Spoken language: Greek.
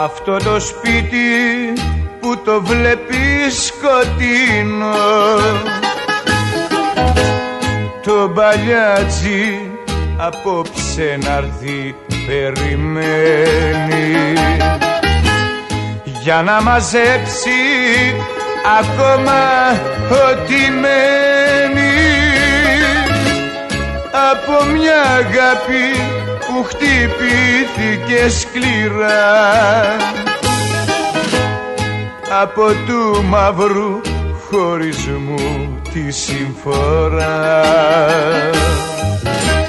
αυτό το σπίτι που το βλέπεις σκοτεινό, το μπαλιάτσι απόψε να'ρθεί περιμένει για να μαζέψει ακόμα ό,τι μένει από μια αγάπη που χτυπήθηκε σκληρά από του μαύρου χωρισμού τη συμφορά.